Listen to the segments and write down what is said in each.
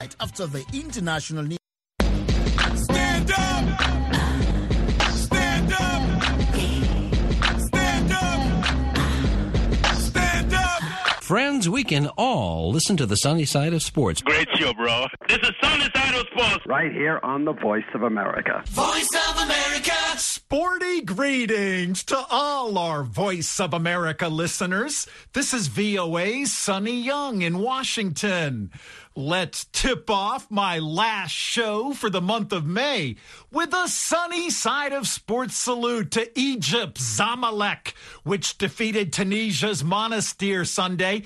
after the international news. Stand up! Stand up! Stand up! Stand up! Friends, we can all listen to the sunny side of sports. Great show, bro. This is Sunny Side of Sports. Right here on the Voice of America. Voice of America! Sporty greetings to all our Voice of America listeners. This is VOA's Sonny Young in Washington. Let's tip off my last show for the month of May with a sunny side of sports salute to Egypt's Zamalek, which defeated Tunisia's Monastir Sunday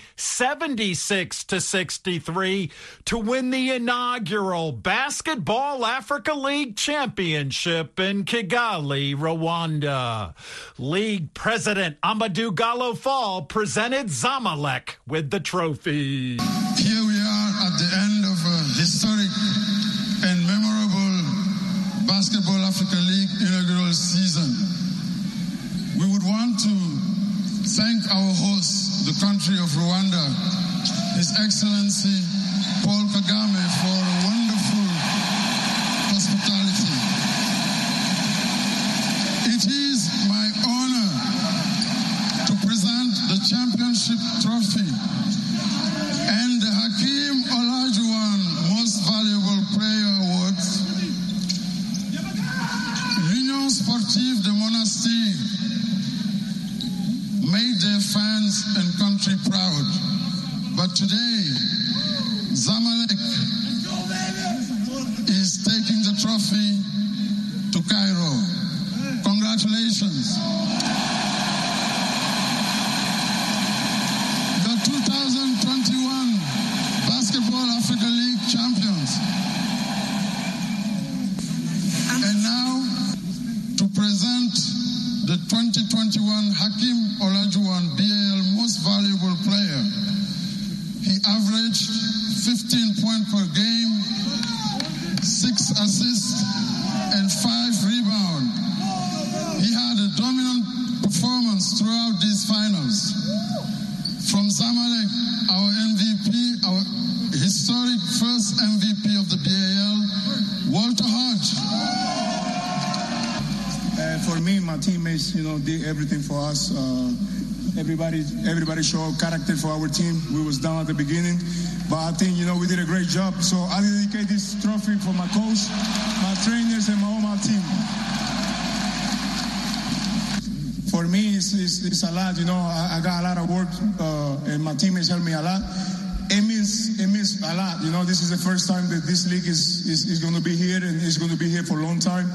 76-63 to win the inaugural Basketball Africa League Championship in Kigali, Rwanda. League President Amadou Gallo Fall presented Zamalek with the trophy. Here we are at the end of a historic and memorable Basketball Africa League inaugural season. We would want to thank our host, the country of Rwanda, His Excellency Paul Kagame, for a wonderful hospitality. It is my honor to present the championship trophy and the Hakeem Olajuwon Most Valuable Player Awards. L'Union Sportive de Monastir made their fans and country proud. But today, Zamalek is taking the trophy to Cairo. Congratulations. The 2021 Basketball Africa League champions. And now, to present the 2021 Hakeem Olajuwon BAL Most Valuable Player. He averaged 15 points per game, 6 assists, and 5 rebounds. He had a dominant performance throughout these finals. From Zamalek, our MVP, our historic first MVP of the BAL, Walter Hodge. For me, my teammates, did everything for us. Everybody showed character for our team. We was down at the beginning, but I think, we did a great job. So I dedicate this trophy for my coach, my trainers, and my team. For me, it's a lot. I got a lot of work, and my teammates helped me a lot. It means a lot. This is the first time that this league is going to be here, and it's going to be here for a long time.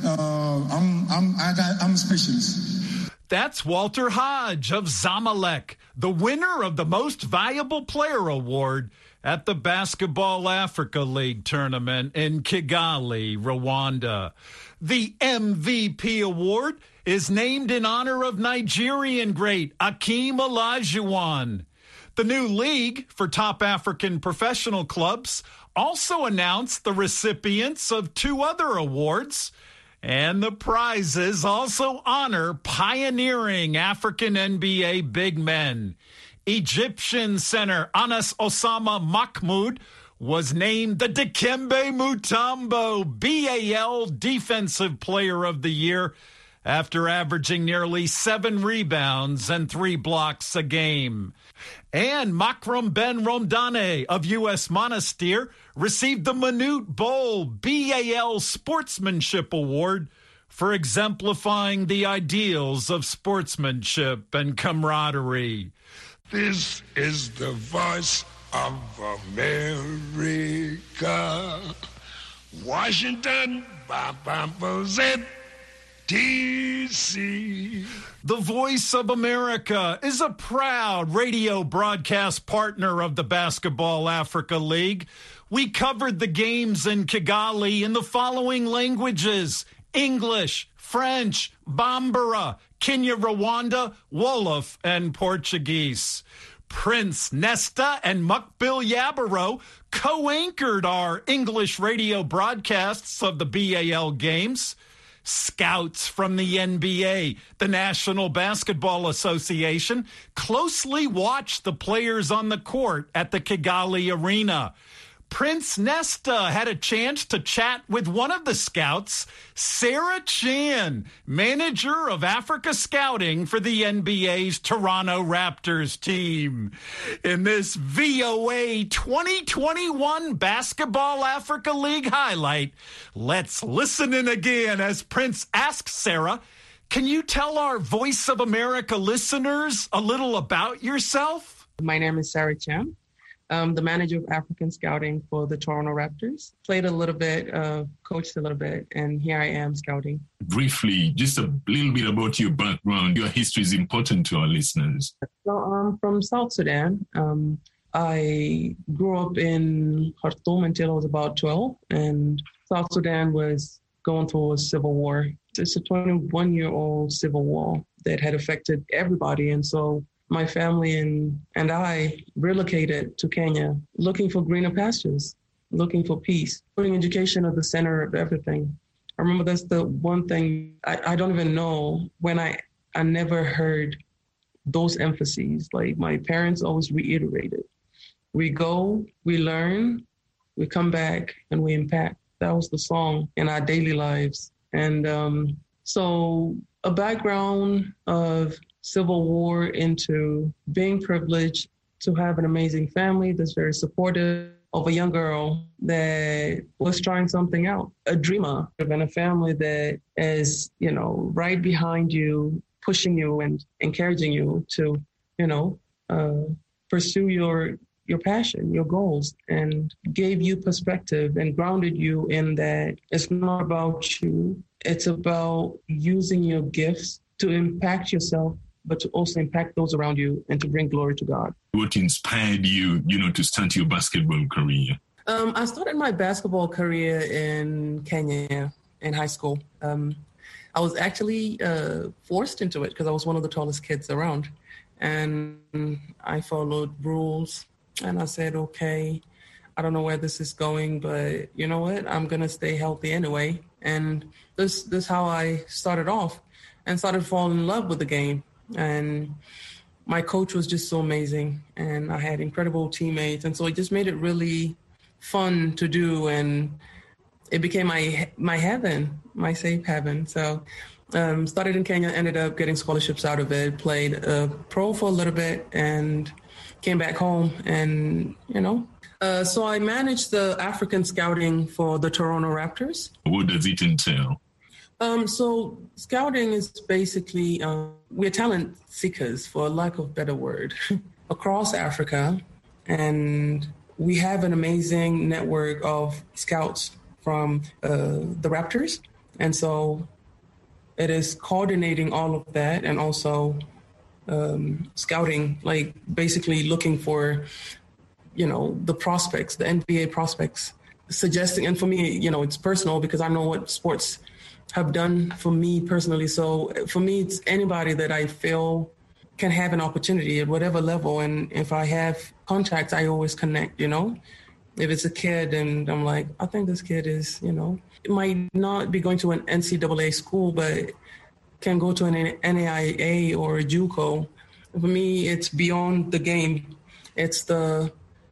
I'm speechless. That's Walter Hodge of Zamalek, the winner of the Most Valuable Player Award at the Basketball Africa League tournament in Kigali, Rwanda. The MVP award is named in honor of Nigerian great Hakeem Olajuwon. The new league for top African professional clubs also announced the recipients of 2 other awards, and the prizes also honor pioneering African NBA big men. Egyptian center Anas Osama Mahmoud was named the Dikembe Mutombo BAL Defensive Player of the Year after averaging nearly 7 rebounds and 3 blocks a game. And Makram Ben Romdane of U.S. Monastir received the Manute Bol BAL Sportsmanship Award for exemplifying the ideals of sportsmanship and camaraderie. This is the Voice of America. Washington, D.C. The Voice of America is a proud radio broadcast partner of the Basketball Africa League. We covered the games in Kigali in the following languages: English, French, Bambara, Kinyarwanda, Wolof, and Portuguese. Prince Nesta and Mukbil Yabaro co-anchored our English radio broadcasts of the BAL games. Scouts from the NBA, the National Basketball Association, closely watched the players on the court at the Kigali Arena. Prince Nesta had a chance to chat with one of the scouts, Sarah Chan, manager of Africa Scouting for the NBA's Toronto Raptors team. In this VOA 2021 Basketball Africa League highlight, let's listen in again as Prince asks Sarah, can you tell our Voice of America listeners a little about yourself? My name is Sarah Chan. I'm the manager of African Scouting for the Toronto Raptors. Played a little bit, coached a little bit, and here I am scouting. Briefly, just a little bit about your background. Your history is important to our listeners. So I'm from South Sudan. I grew up in Khartoum until I was about 12, and South Sudan was going through a civil war. It's a 21-year-old civil war that had affected everybody, and so my family and I relocated to Kenya, looking for greener pastures, looking for peace, putting education at the center of everything. I remember that's the one thing I don't even know when I never heard those emphases. Like my parents always reiterated, we go, we learn, we come back, and we impact. That was the song in our daily lives. And so a background of Civil War into being privileged to have an amazing family that's very supportive of a young girl that was trying something out, a dreamer, and a family that is, right behind you, pushing you and encouraging you to, pursue your passion, your goals, and gave you perspective and grounded you in that it's not about you. It's about using your gifts to impact yourself, but to also impact those around you and to bring glory to God. What inspired you, to start your basketball career? I started my basketball career in Kenya in high school. I was actually forced into it because I was one of the tallest kids around. And I followed rules and I said, okay, I don't know where this is going, but you know what? I'm going to stay healthy anyway. And this is how I started off and started falling in love with the game. And my coach was just so amazing, and I had incredible teammates. And so it just made it really fun to do. And it became my heaven, my safe heaven. So started in Kenya, ended up getting scholarships out of it, played pro for a little bit and came back home. And, so I managed the African scouting for the Toronto Raptors. What does it entail? So scouting is basically, we're talent seekers, for lack of a better word, across Africa. And we have an amazing network of scouts from the Raptors. And so it is coordinating all of that and also scouting, like basically looking for, the prospects, the NBA prospects, suggesting. And for me, it's personal because I know what sports have done for me personally. So for me, it's anybody that I feel can have an opportunity at whatever level. And if I have contacts, I always connect, If it's a kid and I'm like, I think this kid is, it might not be going to an NCAA school, but can go to an NAIA or a JUCO. For me, it's beyond the game. It's the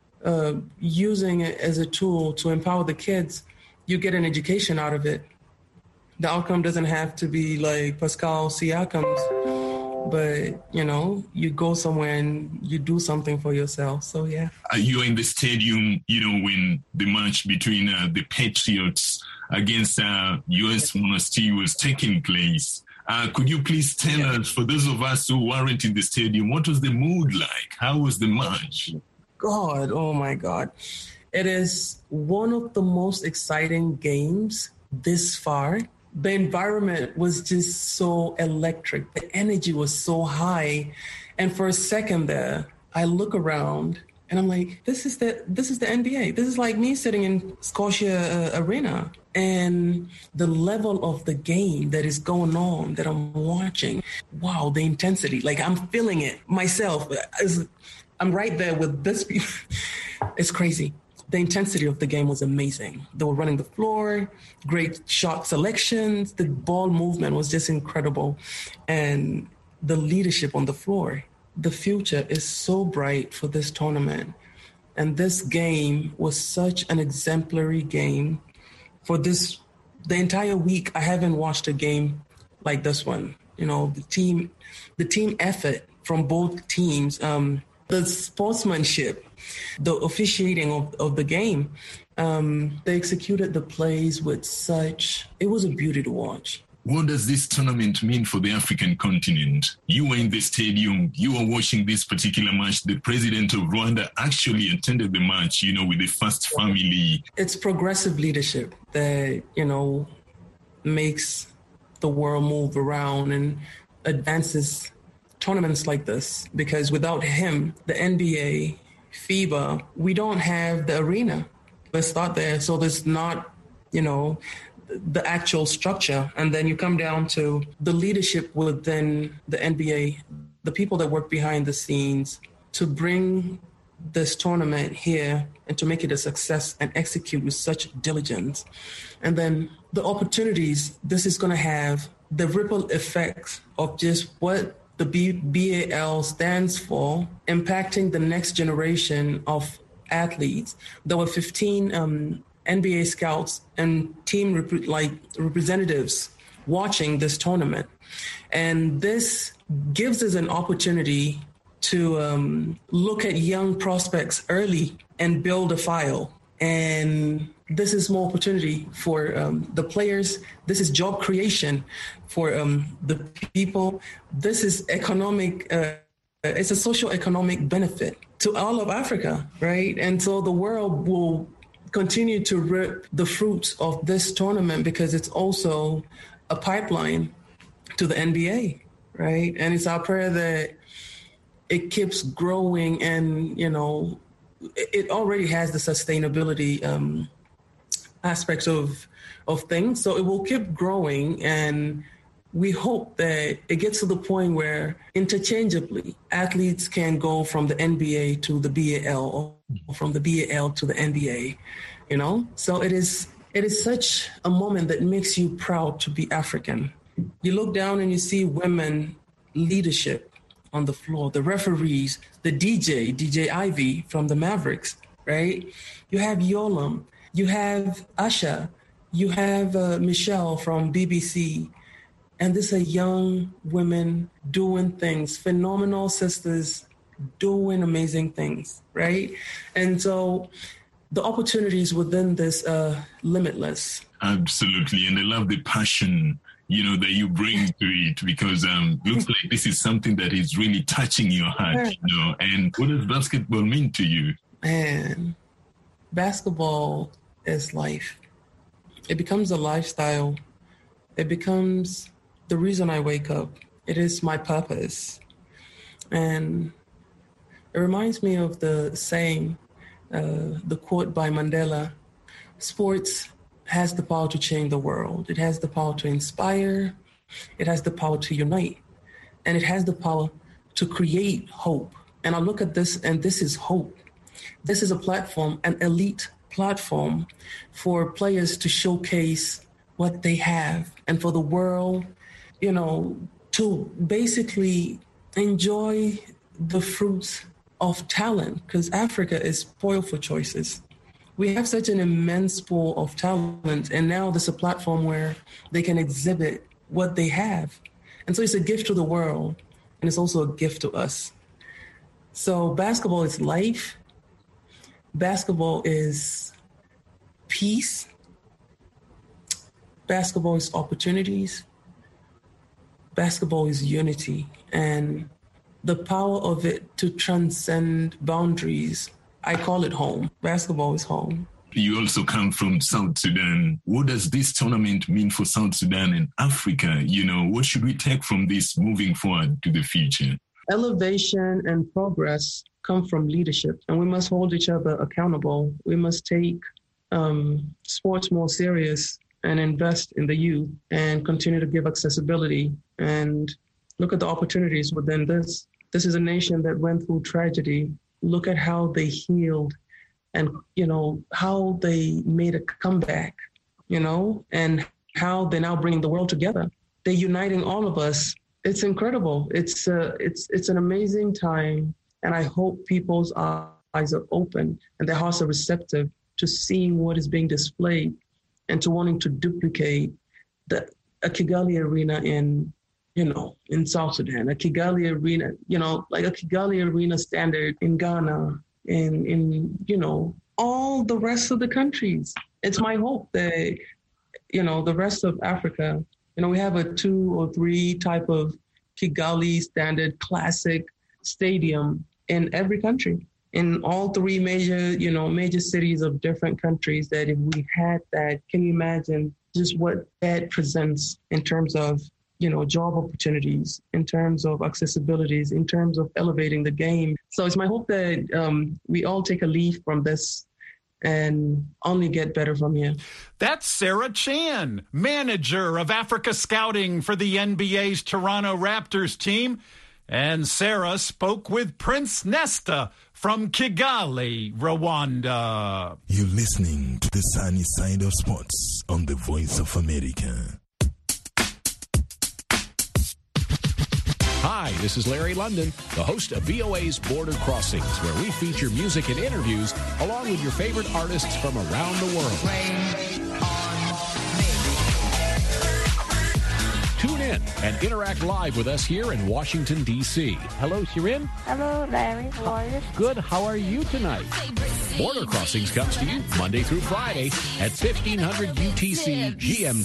using it as a tool to empower the kids. You get an education out of it. The outcome doesn't have to be like Pascal Siakam's, but, you go somewhere and you do something for yourself. So, yeah. You're in the stadium, when the match between the Patriots against US Monastir was taking place. Could you please tell us, for those of us who weren't in the stadium, what was the mood like? How was the match? God, oh my God. It is one of the most exciting games this far. The environment was just so electric. The energy was so high. And for a second there, I look around and I'm like, this is the NBA. This is like me sitting in Scotia Arena. And the level of the game that is going on that I'm watching, wow, the intensity, like I'm feeling it myself. I'm right there with this people. It's crazy. The intensity of the game was amazing. They were running the floor, great shot selections. The ball movement was just incredible. And the leadership on the floor. The future is so bright for this tournament. And this game was such an exemplary game. For the entire week, I haven't watched a game like this one. You know, the team effort from both teams, the sportsmanship, the officiating of the game. They executed the plays with it was a beauty to watch. What does this tournament mean for the African continent? You were in the stadium, you were watching this particular match. The president of Rwanda actually attended the match, you know, with the First Family. It's progressive leadership that, you know, makes the world move around and advances tournaments like this. Because without him, the NBA, FIBA, we don't have the arena. Let's start there. So there's not, you know, the actual structure. And then you come down to the leadership within the NBA, the people that work behind the scenes to bring this tournament here and to make it a success and execute with such diligence. And then the opportunities this is going to have, the ripple effects of just what the BAL stands for, impacting the next generation of athletes. There were 15 NBA scouts and team representatives watching this tournament. And this gives us an opportunity to look at young prospects early and build a file. And this is more opportunity for the players. This is job creation for the people. This is economic, it's a social economic benefit to all of Africa, right? And so the world will continue to reap the fruits of this tournament because it's also a pipeline to the NBA, right? And it's our prayer that it keeps growing and, you know, it already has the sustainability aspects of things. So it will keep growing, and we hope that it gets to the point where interchangeably athletes can go from the NBA to the BAL or from the BAL to the NBA, you know? So it is such a moment that makes you proud to be African. You look down and you see women leadership on the floor, the referees, the DJ Ivy from the Mavericks, right? You have Yolam, you have Asha, you have Michelle from BBC. And these are young women doing things, phenomenal sisters doing amazing things, right? And so the opportunities within this are limitless. Absolutely. And I love the passion, you know, that you bring to it, because looks like this is something that is really touching your heart, you know. And what does basketball mean to you? Man, basketball is life. It becomes a lifestyle. It becomes the reason I wake up. It is my purpose. And it reminds me of the saying, the quote by Mandela, sports has the power to change the world. It has the power to inspire. It has the power to unite. And it has the power to create hope. And I look at this, and this is hope. This is a platform, an elite platform for players to showcase what they have and for the world, you know, to basically enjoy the fruits of talent, because Africa is spoiled for choices. We have such an immense pool of talent, and now there's a platform where they can exhibit what they have. And so it's a gift to the world, and it's also a gift to us. So basketball is life. Basketball is peace. Basketball is opportunities. Basketball is unity, and the power of it to transcend boundaries. I call it home. Basketball is home. You also come from South Sudan. What does this tournament mean for South Sudan and Africa? You know, what should we take from this moving forward to the future? Elevation and progress come from leadership, and we must hold each other accountable. We must take sports more serious and invest in the youth and continue to give accessibility and look at the opportunities within this. This is a nation that went through tragedy. Look at how they healed and, you know, how they made a comeback, you know, and how they're now bringing the world together. They're uniting all of us. It's incredible. It's an amazing time. And I hope people's eyes are open and their hearts are receptive to seeing what is being displayed and to wanting to duplicate a Kigali Arena in South Sudan, a Kigali Arena, like a Kigali Arena standard in Ghana, in all the rest of the countries. It's my hope that, the rest of Africa, we have a 2 or 3 type of Kigali standard classic stadium in every country, in all 3 major cities of different countries, that if we had that, can you imagine just what that presents in terms of, job opportunities, in terms of accessibilities, in terms of elevating the game. So it's my hope that we all take a leaf from this and only get better from here. That's Sarah Chan, manager of Africa Scouting for the NBA's Toronto Raptors team. And Sarah spoke with Prince Nesta from Kigali, Rwanda. You're listening to the Sunny Side of Sports on the Voice of America. Hi, this is Larry London, the host of VOA's Border Crossings, where we feature music and interviews along with your favorite artists from around the world. Tune in and interact live with us here in Washington, D.C. Hello, Shirin. Hello, Larry. How are you? Good. How are you tonight? Border Crossings comes to you Monday through Friday at 1500 UTC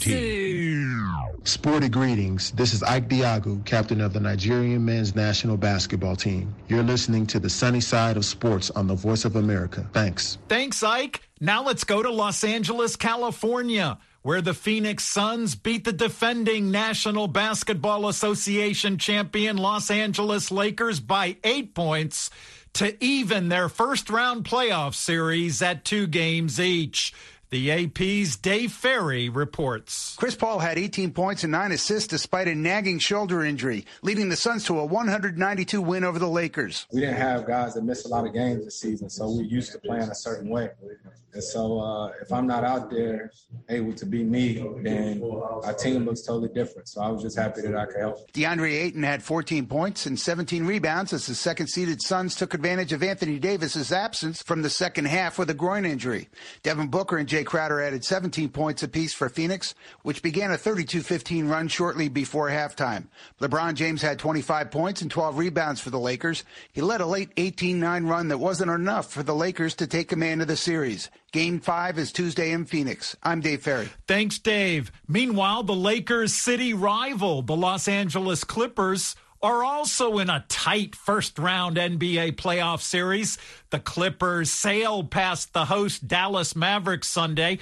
GMT. Sporty greetings. This is Ike Diagu, captain of the Nigerian men's national basketball team. You're listening to the Sunny Side of Sports on the Voice of America. Thanks. Thanks, Ike. Now let's go to Los Angeles, California, where the Phoenix Suns beat the defending National Basketball Association champion Los Angeles Lakers by 8 points to even their first-round playoff series at 2 games each. The AP's Dave Ferry reports. Chris Paul had 18 points and 9 assists despite a nagging shoulder injury, leading the Suns to a 192 win over the Lakers. We didn't have guys that missed a lot of games this season, so we're used to playing a certain way. And so if I'm not out there able to be me, then our team looks totally different. So I was just happy that I could help. DeAndre Ayton had 14 points and 17 rebounds as the second-seeded Suns took advantage of Anthony Davis's absence from the second half with a groin injury. Devin Booker and Jay Crowder added 17 points apiece for Phoenix, which began a 32-15 run shortly before halftime. LeBron James had 25 points and 12 rebounds for the Lakers. He led a late 18-9 run that wasn't enough for the Lakers to take command of the series. Game 5 is Tuesday in Phoenix. I'm Dave Ferry. Thanks, Dave. Meanwhile, the Lakers' city rival, the Los Angeles Clippers, are also in a tight first-round NBA playoff series. The Clippers sailed past the host Dallas Mavericks Sunday,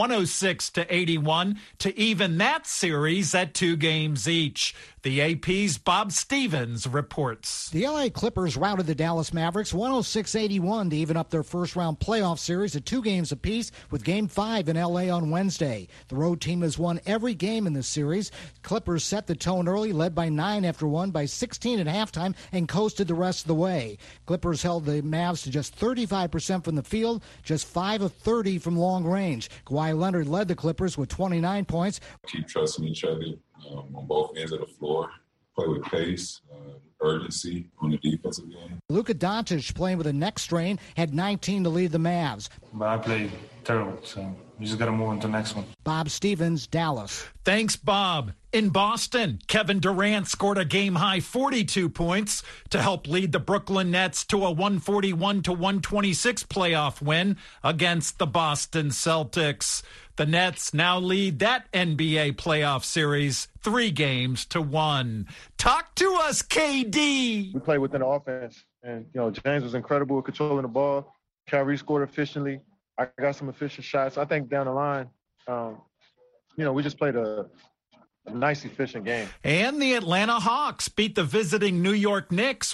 106-81, to even that series at 2 games each. The AP's Bob Stevens reports. The LA Clippers routed the Dallas Mavericks 106-81 to even up their first-round playoff series at 2 games apiece, with Game 5 in LA on Wednesday. The road team has won every game in this series. Clippers set the tone early, led by 9 after 1 by 16 at halftime, and coasted the rest of the way. Clippers held the Mavs to just 35% from the field, just 5 of 30 from long range. Kawhi Leonard led the Clippers with 29 points. Keep trusting each other on both ends of the floor. Play with pace, urgency on the defensive game. Luka Doncic, playing with a neck strain, had 19 to lead the Mavs. But I played terrible, so we just got to move on to the next one. Bob Stevens, Dallas. Thanks, Bob. In Boston, Kevin Durant scored a game-high 42 points to help lead the Brooklyn Nets to a 141-126 playoff win against the Boston Celtics. The Nets now lead that NBA playoff series 3-1. Talk to us, KD. We play within the offense, and James was incredible at controlling the ball. Kyrie scored efficiently. I got some efficient shots. I think down the line, we just played a nice, efficient game. And the Atlanta Hawks beat the visiting New York Knicks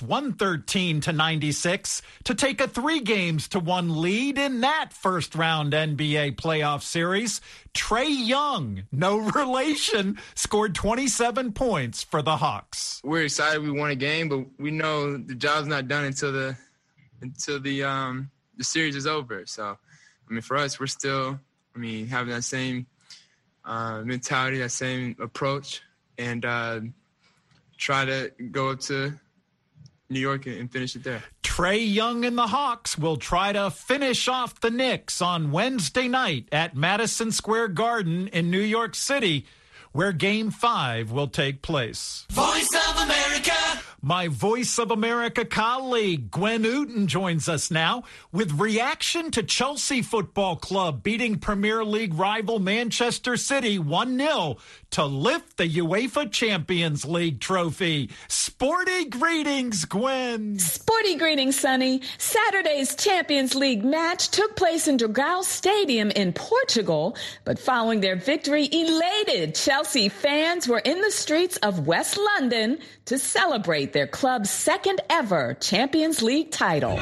113-96 to take a 3-1 lead in that first-round NBA playoff series. Trae Young, no relation, scored 27 points for the Hawks. We're excited we won a game, but we know the job's not done until the series is over. So, for us, we're still, having that same mentality, that same approach, and try to go up to New York and finish it there. Trae Young and the Hawks will try to finish off the Knicks on Wednesday night at Madison Square Garden in New York City, where Game 5 will take place. Voice of America. My Voice of America colleague, Gwen Uten, joins us now with reaction to Chelsea Football Club beating Premier League rival Manchester City 1-0 to lift the UEFA Champions League trophy. Sporty greetings, Gwen. Sporty greetings, Sonny. Saturday's Champions League match took place in Dragao Stadium in Portugal, but following their victory, elated Chelsea fans were in the streets of West London to celebrate their club's second ever Champions League title.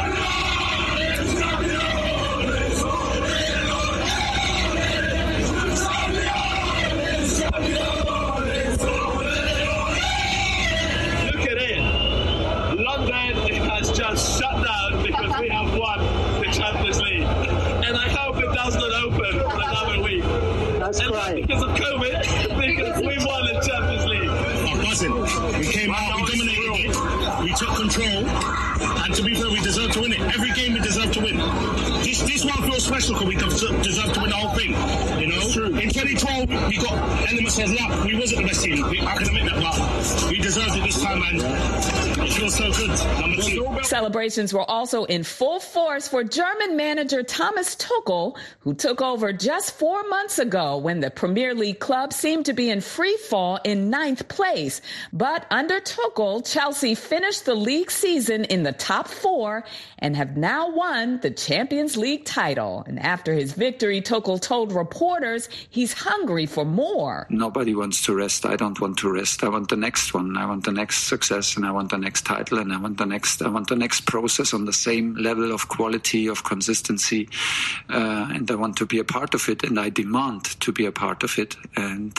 Just shut down because we have won the Champions League, and I hope it does not open for another week. That's right. Because of COVID, because we won the Champions League. Oh, buzzing. We came out, we dominated it, we took control, and to be fair, we deserve to win it. Every game we deserve to win. This one feels special because we deserve to win the whole thing. You know, in 2012 we got elements of luck. We wasn't the best team. I can admit that, but we deserved it this time, and it feels so good. Number 2. Celebrations were also in full force for German manager Thomas Tuchel, who took over just 4 months ago when the Premier League club seemed to be in free fall in 9th place. But under Tuchel, Chelsea finished the league season in the top 4 and have now won the Champions League title. And after his victory, Tuchel told reporters he's hungry for more. Nobody wants to rest. I don't want to rest. I want the next one. I want the next success, and I want the next title, and I want the next process on the same level of quality, of consistency, and I want to be a part of it, and I demand to be a part of it, and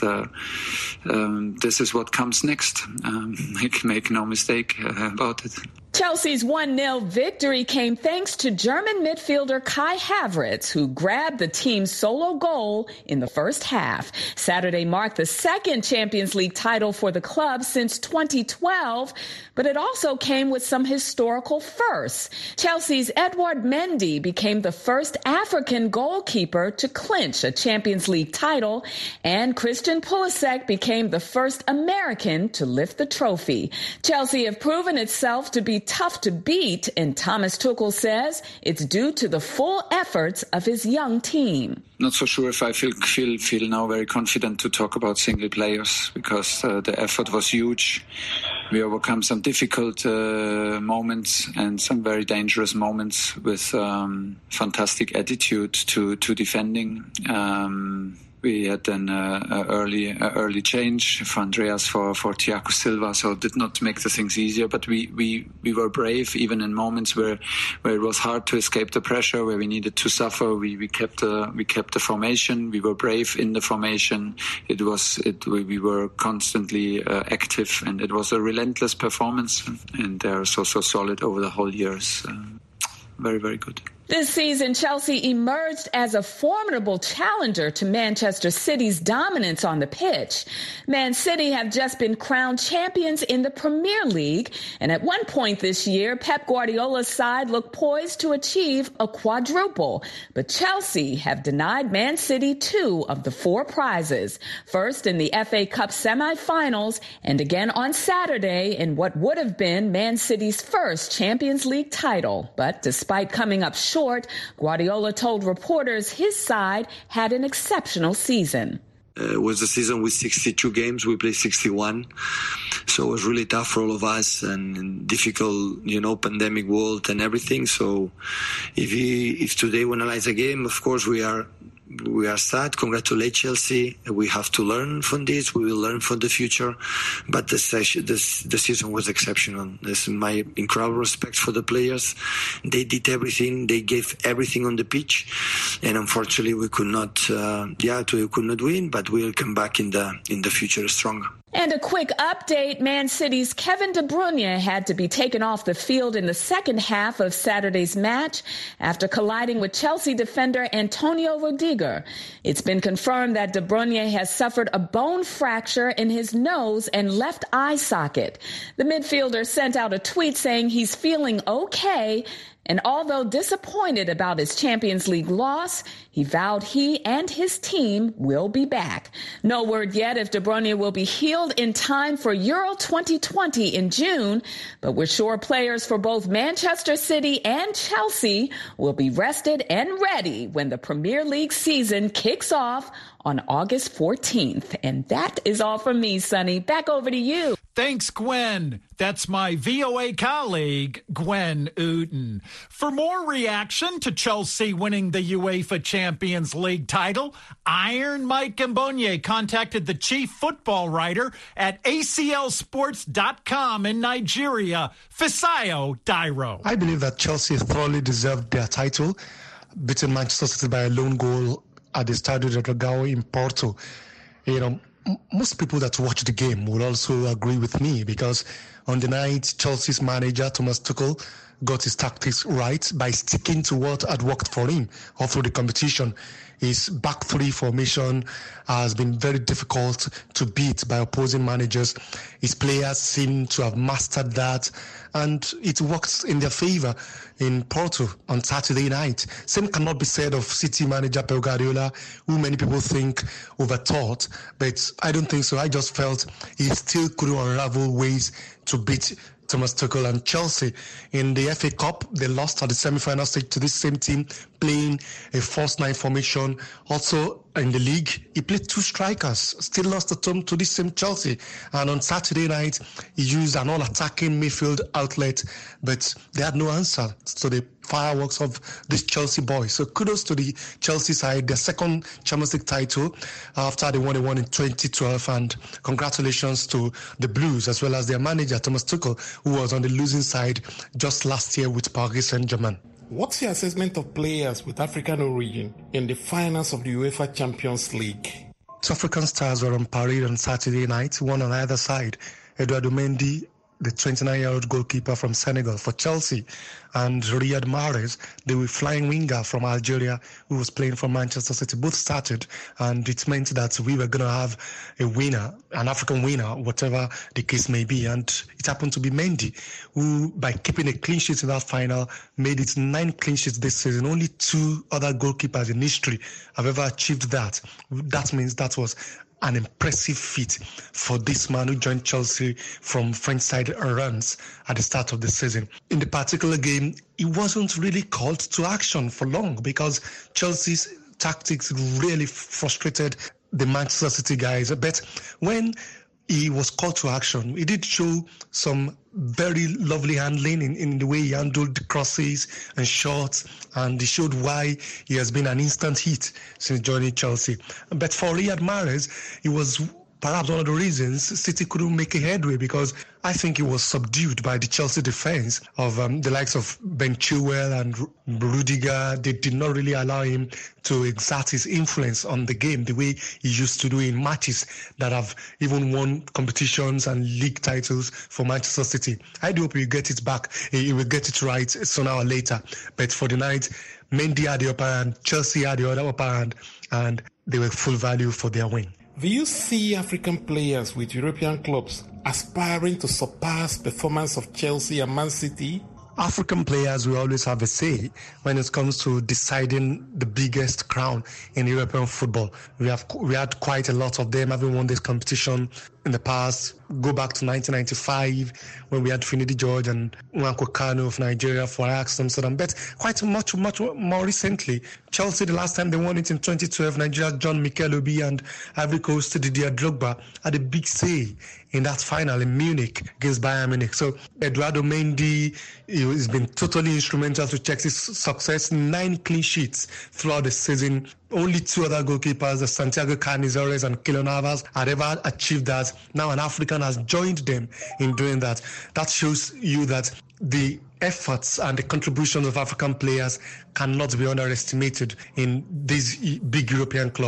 this is what comes next. Make no mistake about it. Chelsea's 1-0 victory came thanks to German midfielder Kai Havertz, who grabbed the team's solo goal in the first half. Saturday marked the second Champions League title for the club since 2012, but it also came with some historical firsts. Chelsea's Edouard Mendy became the first African goalkeeper to clinch a Champions League title, and Christian Pulisic became the first American to lift the trophy. Chelsea have proven itself to be tough to beat, and Thomas Tuchel says it's due to the full efforts of his young team. Not so sure if I feel now very confident to talk about single players, because the effort was huge. We overcome some difficult moments and some very dangerous moments with fantastic attitude to defending. We had an early change for Andreas for Thiago Silva, so it did not make the things easier. But we were brave even in moments where it was hard to escape the pressure, where we needed to suffer. We kept the formation. We were brave in the formation. We were constantly active, and it was a relentless performance. And they're so solid over the whole years. Very, very good. This season, Chelsea emerged as a formidable challenger to Manchester City's dominance on the pitch. Man City have just been crowned champions in the Premier League, and at one point this year, Pep Guardiola's side looked poised to achieve a quadruple. But Chelsea have denied Man City 2 of the 4 prizes, first in the FA Cup semi-finals and again on Saturday in what would have been Man City's first Champions League title. But despite coming up short, Guardiola told reporters his side had an exceptional season. It was a season with 62 games. We played 61. So it was really tough for all of us and difficult, pandemic world and everything. So if today we analyze a game, of course we are sad. Congratulate Chelsea. We have to learn from this. We will learn from the future. But the season was exceptional. This is my incredible respect for the players. They did everything. They gave everything on the pitch. And unfortunately, we could not win. But we'll come back in the future stronger. And a quick update, Man City's Kevin De Bruyne had to be taken off the field in the second half of Saturday's match after colliding with Chelsea defender Antonio Rudiger. It's been confirmed that De Bruyne has suffered a bone fracture in his nose and left eye socket. The midfielder sent out a tweet saying he's feeling okay, and although disappointed about his Champions League loss, he vowed he and his team will be back. No word yet if De Bruyne will be healed in time for Euro 2020 in June, but we're sure players for both Manchester City and Chelsea will be rested and ready when the Premier League season kicks off on August 14th. And that is all from me, Sonny. Back over to you. Thanks, Gwen. That's my VOA colleague, Gwen Uden. For more reaction to Chelsea winning the UEFA Champions League title, Iron Mike Mbonye contacted the chief football writer at ACLsports.com in Nigeria, Fisayo Dairo. I believe that Chelsea thoroughly deserved their title, beating Manchester City by a lone goal at the Stadio de Dragao in Porto. You know, most people that watch the game will also agree with me, because on the night, Chelsea's manager, Thomas Tuchel, got his tactics right by sticking to what had worked for him all through the competition. His back three formation has been very difficult to beat by opposing managers. His players seem to have mastered that, and it works in their favor in Porto on Saturday night. Same cannot be said of City manager Pep Guardiola, who many people think overthought, but I don't think so. I just felt he still couldn't unravel ways to beat Thomas Tuchel and Chelsea. In the FA Cup, they lost at the semi-final stage to this same team, playing a false nine formation. Also in the league, he played two strikers, still lost at home to this same Chelsea. And on Saturday night, he used an all-attacking midfield outlet, but they had no answer to the fireworks of this Chelsea boys. So kudos to the Chelsea side, their second Champions League title after they won in 2012, and congratulations to the Blues as well as their manager Thomas Tuchel, who was on the losing side just last year with Paris Saint-Germain. What's your assessment of players with African origin in the finals of the UEFA Champions League? South African stars were on parade on Saturday night, one on either side. Eduardo Mendy, the 29-year-old goalkeeper from Senegal for Chelsea, and Riyad Mahrez, the flying winger from Algeria who was playing for Manchester City. Both started, and it meant that we were going to have a winner, an African winner, whatever the case may be. And it happened to be Mendy, who, by keeping a clean sheet in that final, made it 9 clean sheets this season. Only 2 other goalkeepers in history have ever achieved that. That means that was an impressive feat for this man who joined Chelsea from French side Reims at the start of the season. In the particular game, he wasn't really called to action for long because Chelsea's tactics really frustrated the Manchester City guys. But when he was called to action, he did show some very lovely handling in the way he handled the crosses and shots, and he showed why he has been an instant hit since joining Chelsea. But for Riyad Mahrez, he was perhaps one of the reasons City couldn't make a headway, because I think he was subdued by the Chelsea defense of the likes of Ben Chilwell and Rudiger. They did not really allow him to exert his influence on the game the way he used to do in matches that have even won competitions and league titles for Manchester City. I do hope he will get it back. He will get it right sooner or later. But for the night, Mendy had the upper hand, Chelsea had the other upper hand, and they were full value for their win. Do you see African players with European clubs aspiring to surpass performance of Chelsea and Man City? African players will always have a say when it comes to deciding the biggest crown in European football. We had quite a lot of them having won this competition in the past. Go back to 1995 when we had Finidi George and Nwankwo Kanu of Nigeria for Ajax Amsterdam. But quite much more recently, Chelsea, the last time they won it in 2012, Nigeria's John Mikel Obi and Ivory Coast Didier Drogba had a big say in that final in Munich against Bayern Munich. So Eduardo Mendy has been totally instrumental to Chelsea's success. 9 clean sheets throughout the season. Only 2 other goalkeepers, Santiago Canizares and Keylor Navas, had ever achieved that. Now an African has joined them in doing that. That shows you that the efforts and the contributions of African players cannot be underestimated in these big European clubs.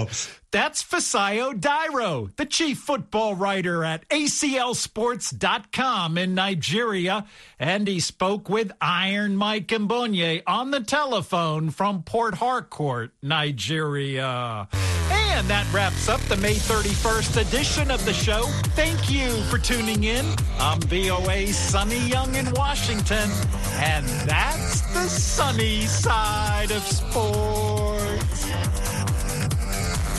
That's Fisayo Dairo, the chief football writer at ACLSports.com in Nigeria. And he spoke with Iron Mike Mbonye on the telephone from Port Harcourt, Nigeria. And that wraps up the May 31st edition of the show. Thank you for tuning in. I'm VOA's Sonny Young in Washington. And that's the sunny side of sports.